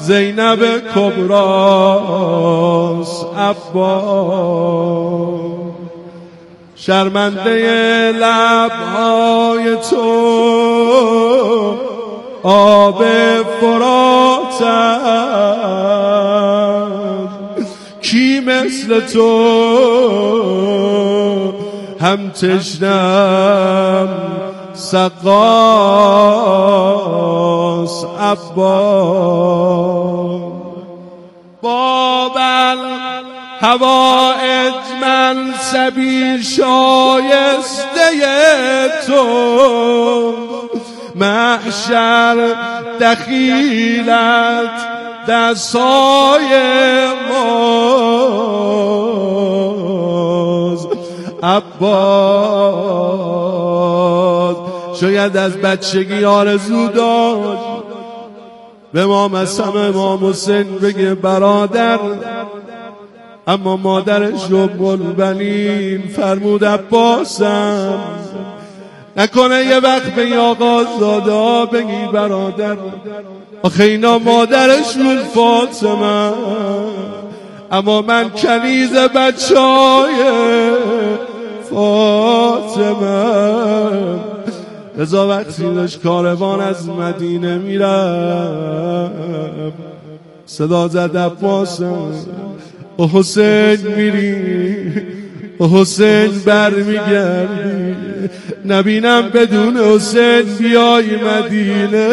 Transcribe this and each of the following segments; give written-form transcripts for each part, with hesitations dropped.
زینب کبراست عباس. شرمنده لبهای تو آب فرات کی مثل تو هم تشنم سقاس عباس. بابل حوائج منصبی شایسته تو محشر دخیلت دستای ماست عباس. شاید از بچگی آرزو داشت به امام حسن امام حسین بگه برادر، اما مادرش ام البنین فرمود عباسم نکنه یه وقت به این آقازاده ها بگی برادر، آخه اینا مادرشون فاطمه، اما من کنیز بچه های فاطمه. رضا وقتی داشت کاروان از مدینه میرم صدا زد عباسم او حسین میری او حسین برمیگردی، نبینم بدون حسین بیای مدینه.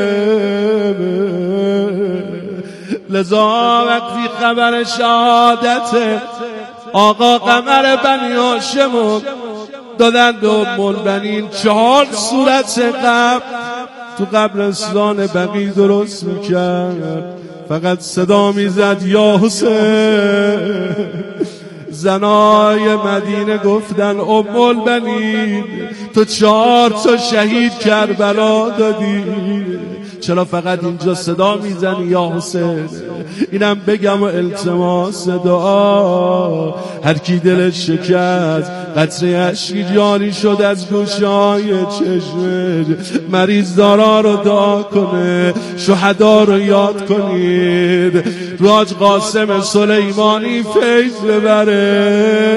لذا وقتی خبر شهادت آقا قمر بنی هاشم دادن به ام البنین 4 صورت قبر تو قبرستان بقیع درست میکرد، فقط صدا میزد یا حسین. زنای مدینه گفتن ام البنین تو 4 تا شهید کربلا دادی، چرا فقط اینجا صدا میزنی یا حسین؟ اینم بگم و التماس دعا، هر کی دلش شکست قطره اشکی جاری شد از گوشای چشمش، مریض دارا رو دعا کنه، شهدا رو یاد کنید، راج قاسم سلیمانی فیض ببره.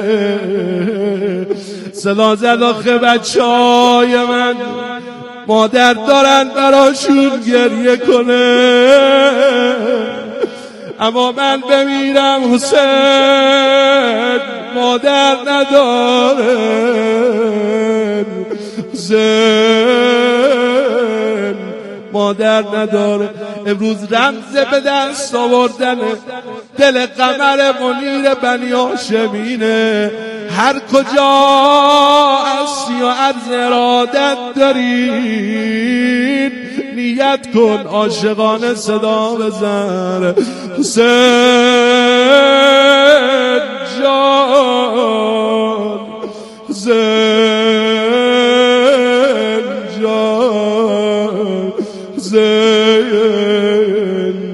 صدا زد آخه بچه‌های من مادر دارن براشون گریه کنه، اما من بمیرم حسین مادر نداره. حسین مادر نداره. امروز رمز به دست آوردن دل قمر منیر بنی هاشمینه. هر کجا هستی و عرض ارادت دارید نیت کن عاشقانه صدا بزن حسین جان، حسین جان، حسین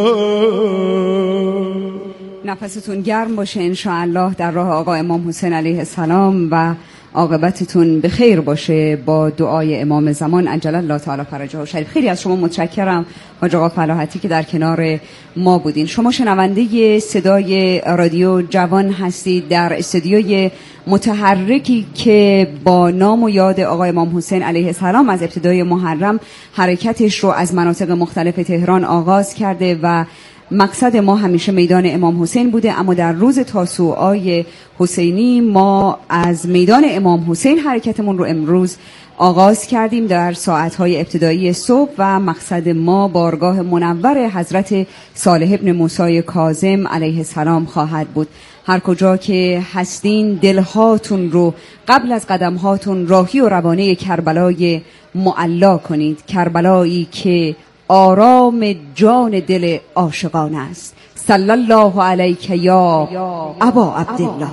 جان. نفستون گرم باشه انشاءالله در راه آقا امام حسین علیه السلام و عاقبتتون به خیر باشه با دعای امام زمان عجل الله تعالی فرجه شریف. خیلی از شما متشکرم حاج آقا فلاحتی که در کنار ما بودین. شما شنونده صدای رادیو جوان هستید در استودیوی متحرکی که با نام و یاد آقای امام حسین علیه السلام از ابتدای محرم حرکتش رو از مناطق مختلف تهران آغاز کرده و مقصد ما همیشه میدان امام حسین بوده، اما در روز تاسوعای حسینی ما از میدان امام حسین حرکتمون رو امروز آغاز کردیم در ساعتهای ابتدایی صبح و مقصد ما بارگاه منور حضرت صالح ابن موسی کاظم علیه السلام خواهد بود. هر کجا که هستین دلهاتون رو قبل از قدمهاتون راهی و روانه کربلای معلا کنید، کربلایی که آرام جان دل عاشقان است. صلی الله علیک یا ابا عبدالله.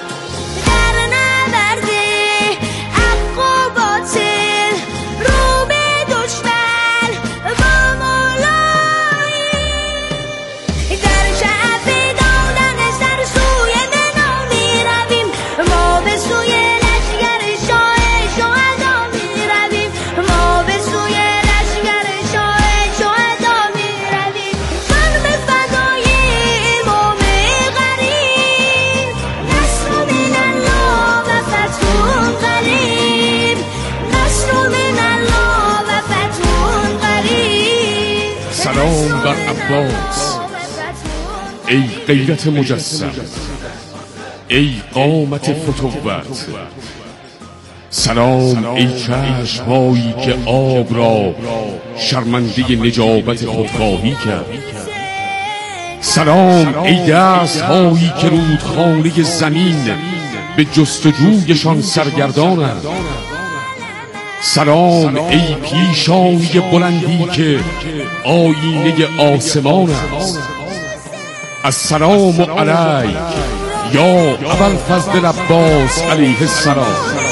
رو به عباس، ای غیرت مجسم، ای قامت فتوت، سلام ای چشم‌هایی که آب را شرمنده نجابت خودخواهی کرد، سلام ای دست‌هایی که رودخانه زمین به جستجویشان سرگردانند، سلام ای پیشانی بلندی که آیینه آسمان است، السلام علیک یا ابوالفضل عباس علیه السلام.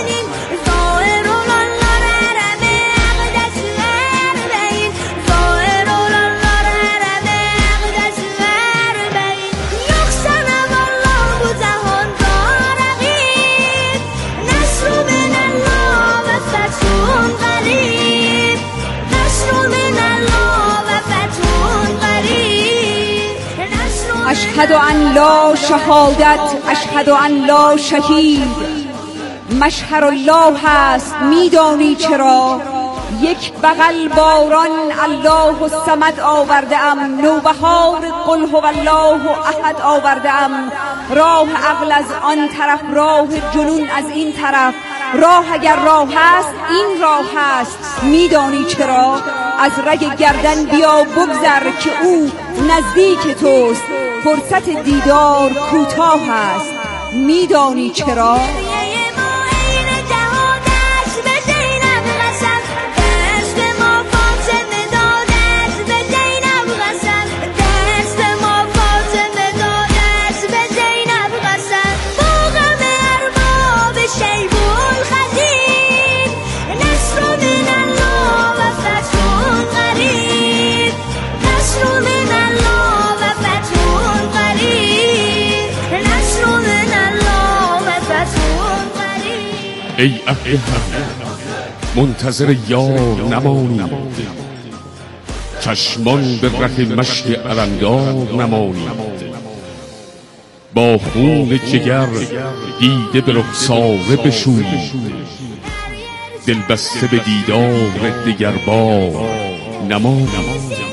اشهد ان لا شهادت، اشهد ان لا شهید، مشهر الله هست میدانی چرا؟ یک بغل باران الله الصمد آورده ام، نوبهار قل هو الله احد آورده ام، راه عقل از آن طرف، راه جنون از این طرف، راه اگر راه هست این راه هست میدانی چرا؟ از رگ گردن بیا بگذر که او نزدیک توست، فرصت دیدار کوتاه است میدانی چرا؟ ای اهل حق منتظر یار نمانید، چشمان به ره مشک علمدار نمانید، با خون جگر دیده به رخساره بشویید، دل بسته به دیدار دگربار نمانید.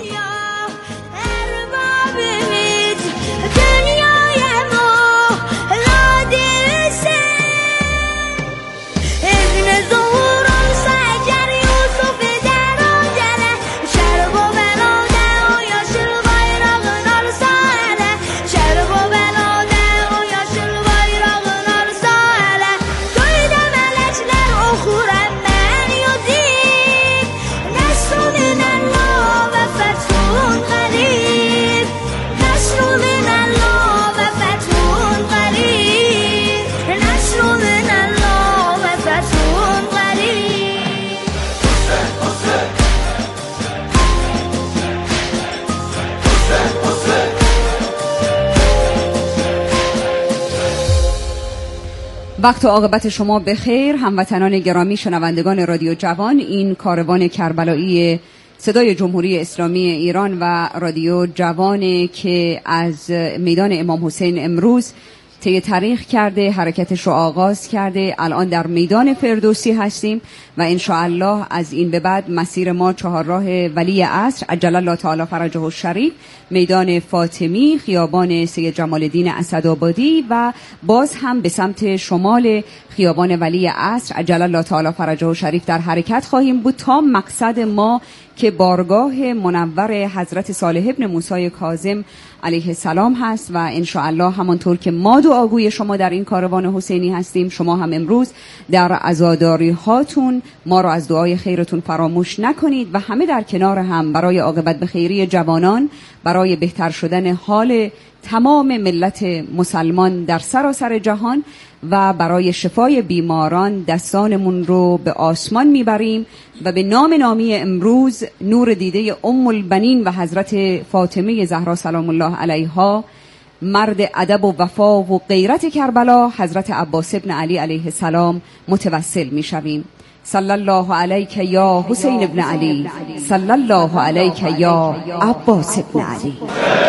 وقت و عاقبت شما بخیر هموطنان گرامی، شنوندگان رادیو جوان. این کاروان کربلایی صدای جمهوری اسلامی ایران و رادیو جوان که از میدان امام حسین امروز طی تاریخ کرده، حرکتش رو آغاز کرده. الان در میدان فردوسی هستیم و انشاءالله از این به بعد مسیر ما چهارراه ولی عصر عجل الله تعالی فرجه الشریف، میدان فاطمی، خیابان سید جمال الدین اسدآبادی و باز هم به سمت شمال خیابان ولی عصر عجل الله تعالی فرجه الشریف در حرکت خواهیم بود تا مقصد ما که بارگاه منور حضرت صالح ابن موسی کاظم علیه السلام هست و انشاءالله همانطور که ما دعاگوی شما در این کاروان حسینی هستیم، شما هم امروز در عزاداری هاتون ما را از دعای خیرتون فراموش نکنید و همه در کنار هم برای عاقبت به خیری جوانان، برای بهتر شدن حال تمام ملت مسلمان در سراسر جهان و برای شفای بیماران دستانمون رو به آسمان میبریم و به نام نامی امروز نور دیده ام البنین و حضرت فاطمه زهرا سلام الله علیها، مرد ادب و وفا و غیرت کربلا، حضرت عباس ابن علی علیه السلام متوسل میشویم. صلی الله علیک یا حسین ابن علی، صلی الله علیک یا عباس ابن علی.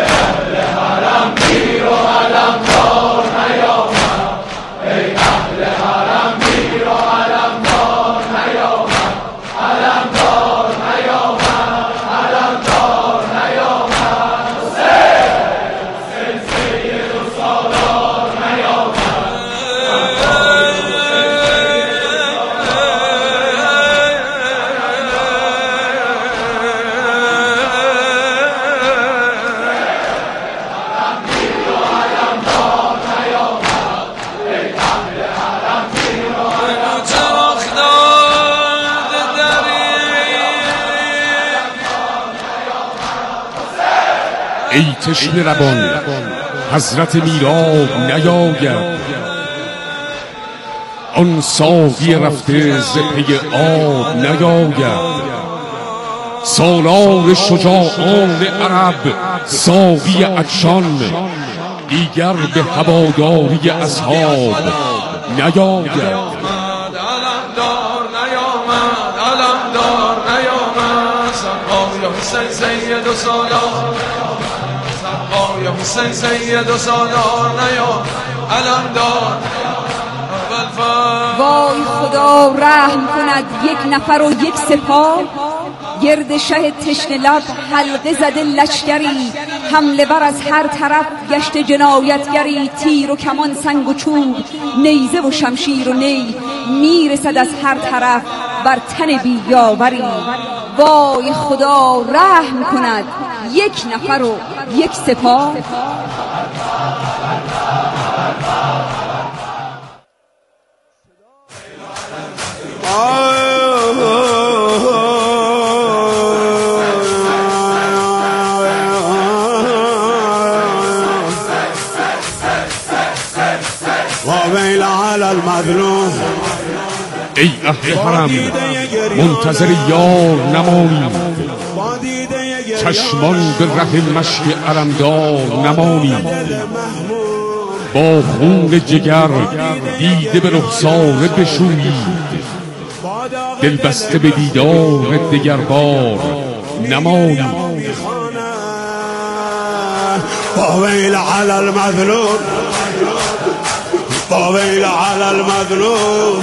ای اهل حرم میر و علمدار نیامد، علمدار نیامد، علمدار نیامد. ای تشنه روان حضرت میراب نیاید، آن ساقی رفته ز پی آب نیاید. سالار شجاعان عرب ساقی عطشان، دیگر به هواداری اصحاب نیاید. سید و سالار سرقای حسین سید و سالار نیا علمدار. وای خدا رحم کند یک نفر و یک سپاه، گرد شه تشنه لب حلقه زده لشکری، حمله بر از هر طرف گشت جنایتگری. تیر و کمان سنگ و چوب نیزه و شمشیر و نی، میرسد از هر طرف بر تن بیاوری. وای خدا رحم کند یک نفر و یک سپاه. وویل علی المظلوم. ای اهل حرم منتظر یار نمانید، چشمان به ره مشک علمدار نمانید. با خون جگر دیده به رخساره بشویید، دل بسته به دیدار دگربار نمانید. وویل علی المظلوم، وویل علی المظلوم.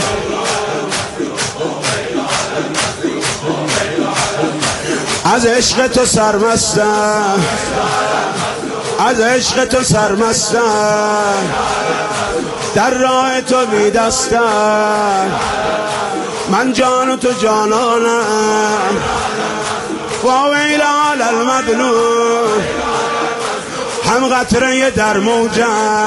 از عشق تو سرمستم، از عشق تو سرمستم، در راه تو بی دستم، من جان و تو جانانم. وویل علی المظلوم، هم قطره در موجم،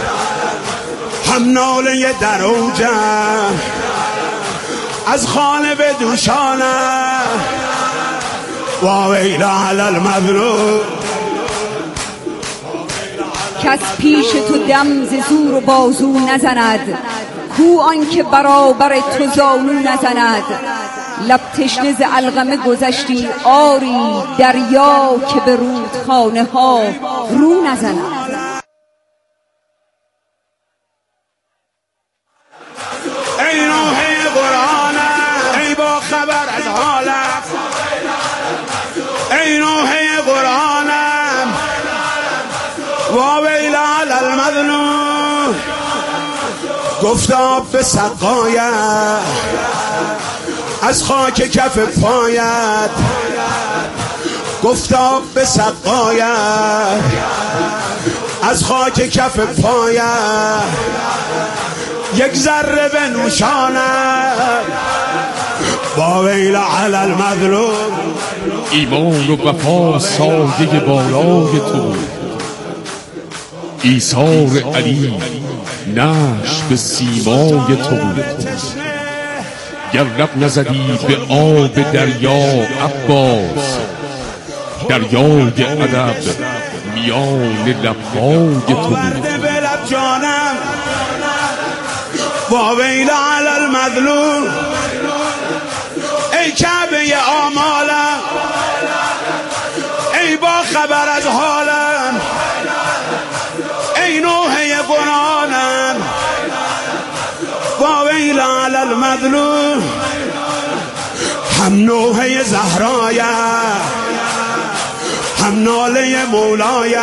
هم ناله در اوجم، از خانه به دوشانم. وویل علی المظلوم. کس پیش تو دم ز زور و بازو نزند، کو آن که برابر تو زانو نزند. لب تشنه ز علقمه گذشتی آری، دریا که به رودخانه ها رو نزند. ای نوحه قرآنم، ای با خبر از حالم، ای نوحه قرآنم. وویل علی المظلوم. گفتاب به سقایت از خاک کف پایت، گفتاب به سقایت از خاک کف پایت، یک ذره به نوشانم. وویل علی المظلوم. ایمان و وفا سایه بالای تو، ایثار علی نقش به سیمای تو بود. گر لب نزدی به آب دریا عباس، دریای ادب میان لبهای تو بود. وویل علی المظلوم. ای کعبه آمالم، ای با خبر از حالم، ای نوحه قرآنم. وویل علی المظلوم. هم نوحه زهرایم، هم ناله مولایم،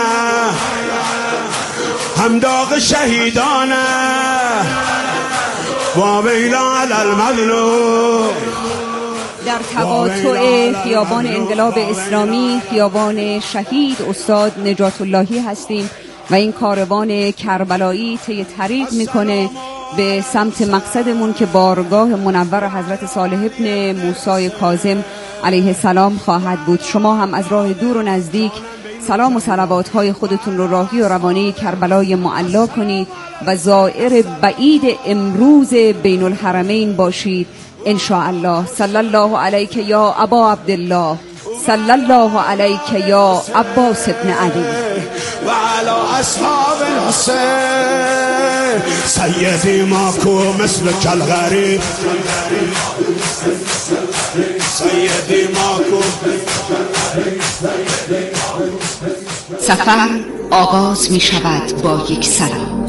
هم داغ شهیدانم. وویل علی المظلوم. در تقاطع خیابان انقلاب اسلامی، خیابان شهید استاد نجات اللهی هستیم و این کاروان کربلایی طی طریق میکنه به سمت مقصدمون که بارگاه منور حضرت صالح ابن موسی کاظم علیه السلام خواهد بود. شما هم از راه دور و نزدیک سلام و صلوات های خودتون رو راهی و روانه کربلای معلا کنید و زائر بعید امروز بین الحرمین باشید ان شاء الله. صلی الله علیک یا ابا عبدالله، صلی الله علیک یا عباس ابن علی و علی اصحاب الحسین سیدی ماکو مثل کل غریب سیدی ماکو. سفر آغاز می شود با یک سلام.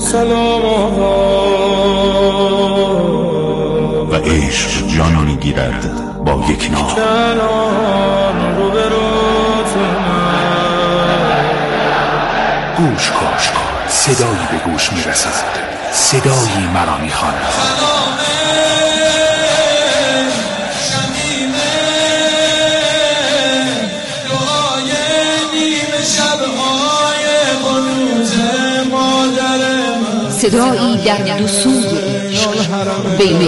و عشق جان می گیرد با یک نام. گوش کن، صدایی به گوش می رسد، صدایی مرا می خواند. صدایی در دو سوی عشق بین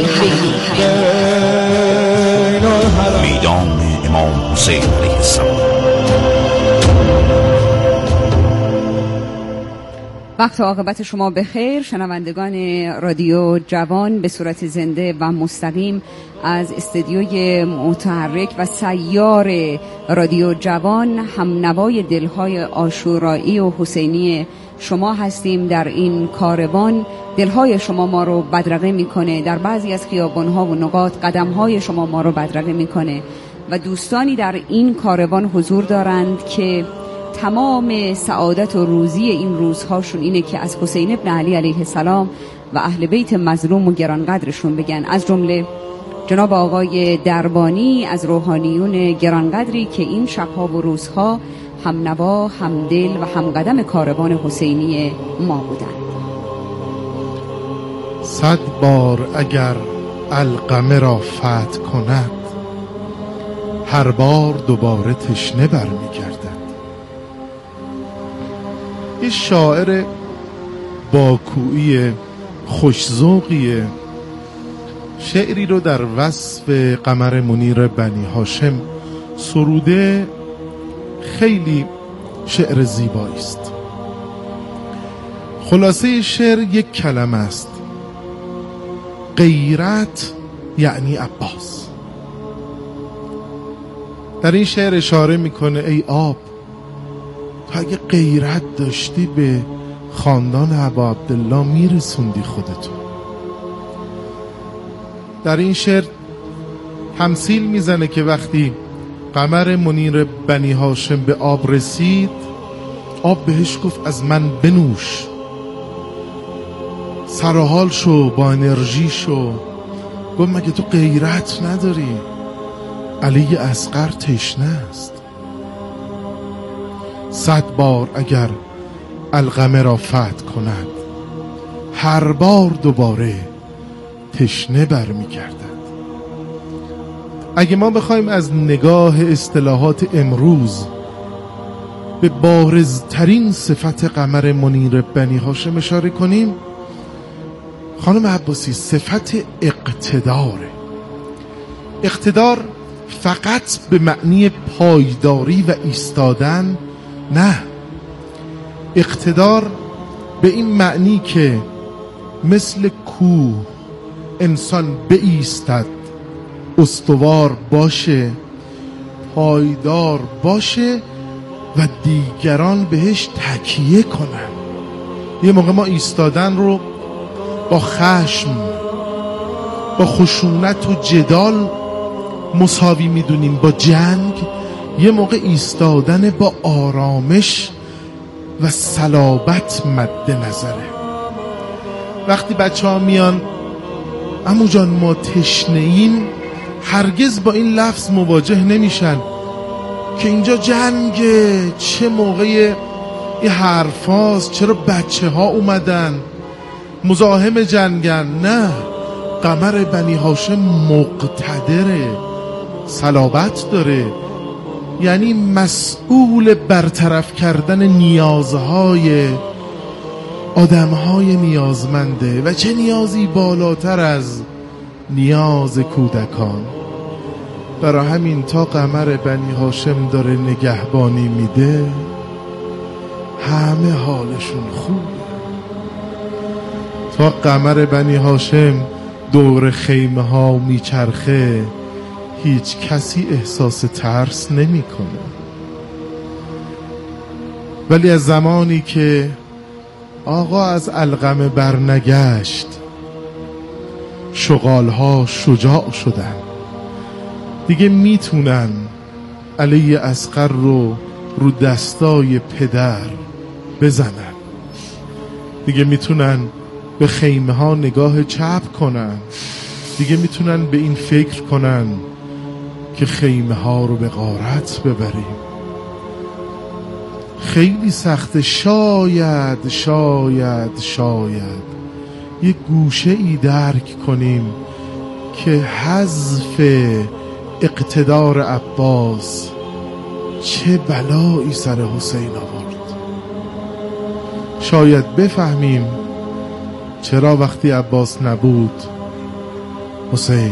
میدان امام حسین علیه السلام. وقت و عاقبت شما بخیر شنوندگان رادیو جوان، به صورت زنده و مستقیم از استودیوی متحرک و سیار رادیو جوان، هم نوای دلهای عاشورایی و حسینی شما هستیم. در این کاروان دلهای شما ما رو بدرقه میکنه، در بعضی از خیابانها و نقاط قدمهای شما ما رو بدرقه میکنه و دوستانی در این کاروان حضور دارند که تمام سعادت و روزی این روزهاشون اینه که از حسین ابن علی علیه السلام و اهل بیت مظلوم و گرانقدرشون بگن، از جمله جناب آقای دربانی از روحانیون گرانقدری که این شبها و روزها هم نوا، هم دل و هم قدم کاروان حسینی ما بودند. 100 بار اگر القمه را فتح کند، هر بار دوباره تشنه برمیگردد. یه شاعر باکویی خوش‌ذوقیه، شعری رو در وصف قمر منیر بنی هاشم سروده. خیلی شعر زیبایی است. خلاصه شعر یک کلمه است: غیرت یعنی عباس. در این شعر اشاره میکنه ای آب، تو اگه غیرت داشتی به خاندان ابا عبدالله میرسوندی خودتو. در این شعر تمثیل میزنه که وقتی قمر منیر بنی هاشم به آب رسید، آب بهش گفت از من بنوش، سرحال شو، با انرژی شو. گفت مگه تو غیرت نداری؟ علی اصغر تشنه است. 100 بار اگر القمه را فتح کند، هر بار دوباره تشنه برمیگردد. اگه ما بخوایم از نگاه اصطلاحات امروز به بارزترین صفت قمر منیر بنی هاشم اشاره کنیم، خانم عباسی، صفت اقتداره. اقتدار فقط به معنی پایداری و ایستادن نه، اقتدار به این معنی که مثل کوه انسان بایستد، استوار باشه، پایدار باشه و دیگران بهش تکیه کنن. یه موقع ما ایستادن رو با خشم، با خشونت و جدال مساوی میدونیم با جنگ. یه موقع ایستادن با آرامش و صلابت مد نظره. وقتی بچه ها میان عمو جان ما تشنه‌ایم، هرگز با این لفظ مواجه نمیشن که اینجا جنگه، چه موقع این حرفاست، چرا بچه ها اومدن مزاحم جنگن. نه، قمر بنی هاشم مقتدره، صلابت داره، یعنی مسئول برطرف کردن نیازهای آدمهای نیازمنده. و چه نیازی بالاتر از نیاز کودکان. برای همین تا قمر بنی هاشم داره نگهبانی میده، همه حالشون خوبه. تا قمر بنی هاشم دور خیمه ها میچرخه، هیچ کسی احساس ترس نمیکنه. ولی از زمانی که آقا از علقمه برنگشت، شغالها شجاع شدن، دیگه میتونن علی اصغر رو دستای پدر بزنن، دیگه میتونن به خیمه ها نگاه چپ کنن، دیگه میتونن به این فکر کنن که خیمه ها رو به غارت ببریم. خیلی سخته. شاید یه گوشه ای درک کنیم که حذف اقتدار عباس چه بلایی سر حسین آورد. شاید بفهمیم چرا وقتی عباس نبود حسین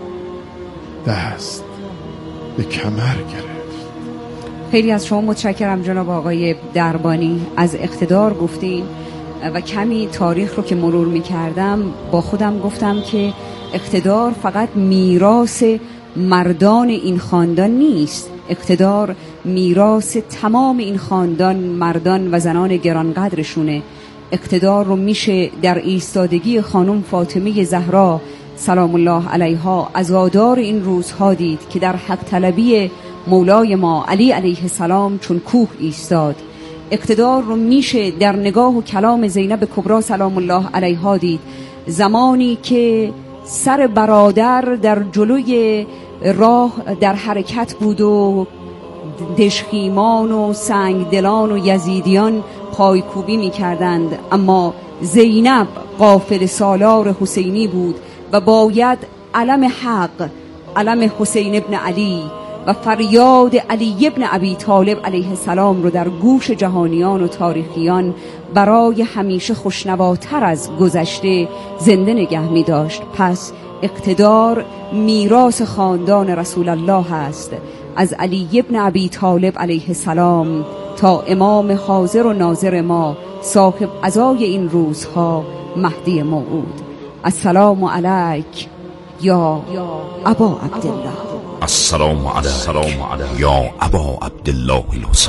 دست به کمر گرفت. خیلی از شما متشکرم جناب آقای دربانی. از اقتدار گفتین و کمی تاریخ رو که مرور می کردم با خودم گفتم که اقتدار فقط میراث مردان این خاندان نیست، اقتدار میراث تمام این خاندان، مردان و زنان گرانقدرشونه. اقتدار رو میشه در ایستادگی خانم فاطمه زهرا سلام الله علیها عزادار این روزها دید که در حق طلبی مولای ما علی علیه السلام چون کوه ایستاد. اقتدار رو میشه در نگاه و کلام زینب کبرا سلام الله علیها دید، زمانی که سر برادر در جلوی راه در حرکت بود و دشخیمان و سنگدلان و یزیدیان پایکوبی می کردند، اما زینب غافل سالار حسینی بود و باید علم حق، علم حسین ابن علی و فریاد علی ابن ابی طالب علیه السلام رو در گوش جهانیان و تاریخیان برای همیشه خوشنواتر از گذشته زنده نگه می داشت. پس اقتدار میراث خاندان رسول الله است، از علی ابن ابی طالب علیه السلام تا امام حاضر و ناظر ما صاحب عزای این روزها مهدی موعود. السلام علیک یا ابا عبدالله. السلام علیک یا ابا عبدالله الحسین.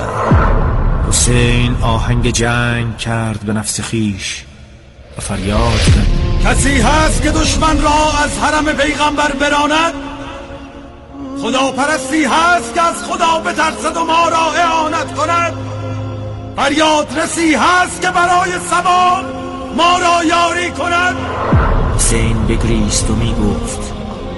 حسین آهنگ جنگ کرد به نفس خیش و فریاد کرد کسی هست که دشمن را از حرم پیغمبر براند؟ خدا پرستی هست که از خدا بترسد و ما را اعانت کند؟ فریاد رسی هست که برای سما ما را یاری کند؟ حسین بگریست و می گفت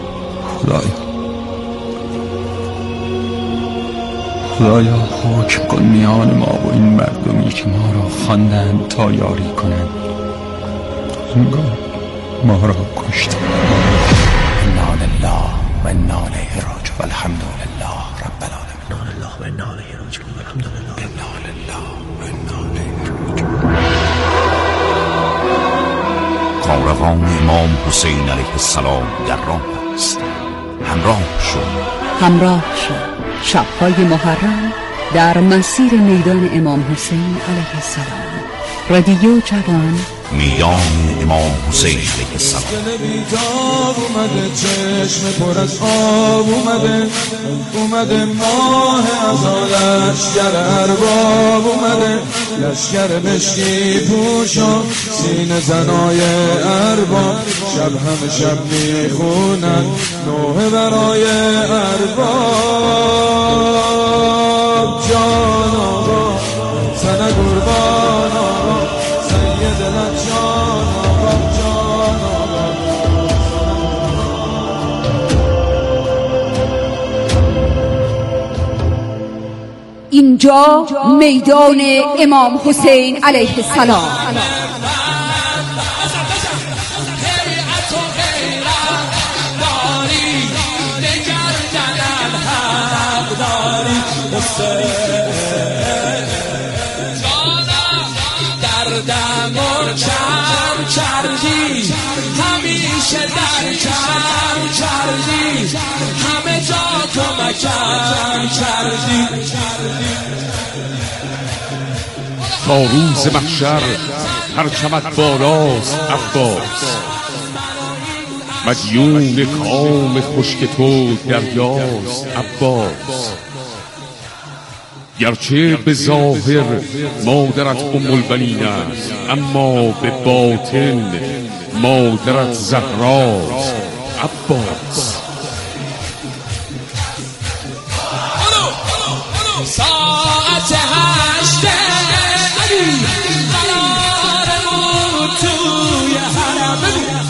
خدایا حکم کن میان ما و این مردمی که ما را خواندند تا یاری کنند، انگار ما را کشتند. انا لله و انا الیه راجعون والحمد لله رب العالمین. انا لله و انا الیه راجعون والحمد لله. انا لله و انا الیه راجعون. کاروان امام حسین علیه السلام در راه است. همراه شد شب‌های محرم در مسیر میدان امام حسین علیه السلام. رادیو جوان میدان امام حسین علیه السلام. دل بیتاب اومده، چشم پر از آب اومده ماه از لشگر ارباب اومده، لشگر مشکی پوشا سینه زنای ارباب، شب همه شب میخونن نوحه برای ارباب. جان آقا سن قربان آقا سید لجان آقا جان آقا. اینجا میدان امام حسین علیه السلام. دردم و کم کردی همیشه در کم کردی، همه جا کمکم کردی. تا روز محشر پرچمت بالاست عباس، مدیون کام خشک تو دریاست عباس. گرچه به ظاهر مادرت ام البنین است، اما به باطن مادرت زهراست عباس. ساعت 8 علی قرارمون توی حرم.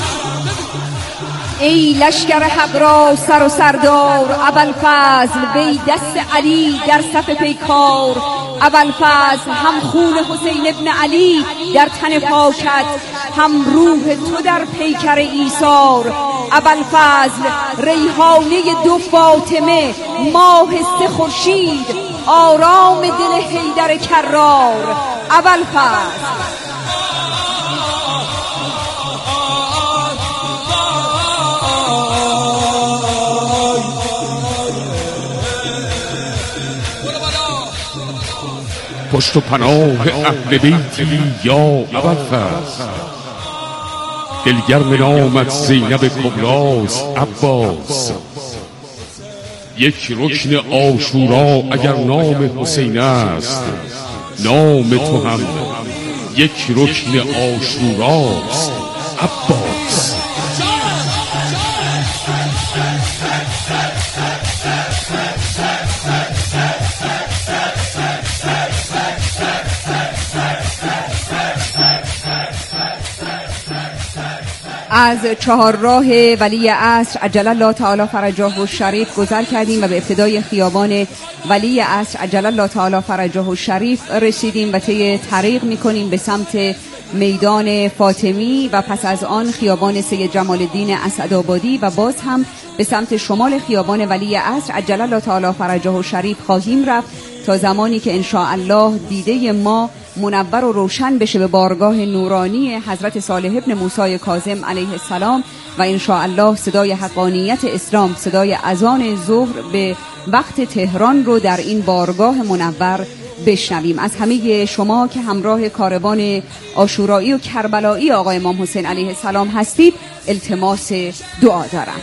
ای لشکر حق را سر و سردار ابوالفضل، وی دست علی در صف پیکار. ابوالفضل هم خون حسین ابن علی در تن پاکت، هم روح تو در پیکر ایثار. ابوالفضل ریحانه دو فاطمه، ماه سه خورشید، آرام دل حیدر کرار. ابوالفضل پشت و پناه اهل بیتی یا ابوالفضل. دلگرم نامت زینب کبراست عباس. یک رکن عاشورا اگر نام حسین است، نام تو هم یک رکن عاشوراست عباس. از چهارراه ولی عصر عجل الله تعالی فرجه الشریف گذر کردیم و به ابتدای خیابان ولی عصر عجل الله تعالی فرجه الشریف رسیدیم و طی طریق میکنیم به سمت میدان فاطمی و پس از آن خیابان سید جمال الدین اسدآبادی و باز هم به سمت شمال خیابان ولی عصر عجل الله تعالی فرجه الشریف خواهیم رفت تا زمانی که ان شاء الله دیده ما منور و روشن بشه به بارگاه نورانی حضرت صالح ابن موسی کاظم علیه السلام و ان شاء الله صدای حقانیت اسلام، صدای اذان ظهر به وقت تهران رو در این بارگاه منور بشنویم. از همه شما که همراه کاروان عاشورایی و کربلایی آقای امام حسین علیه السلام هستید التماس دعا دارم.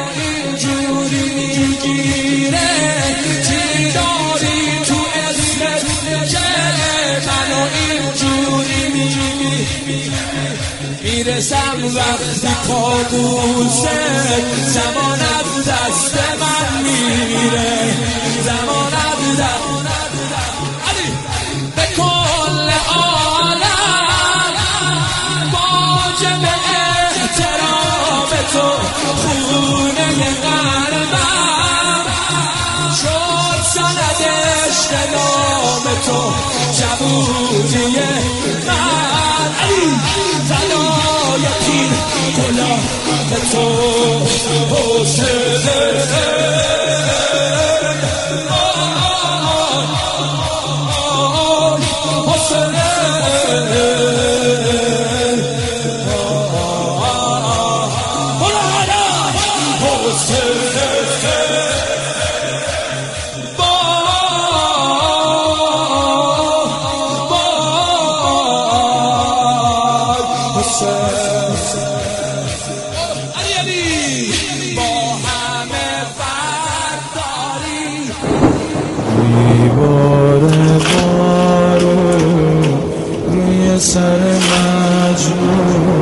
میرسم وقتی پابوسه، زمان از دست من میره، زمان از دست علی به کل عالم واجب احترام تو، خونه قلبم شد سند عشق نام تو، جبوری من علی فدای پیر غلام تو سر مجنون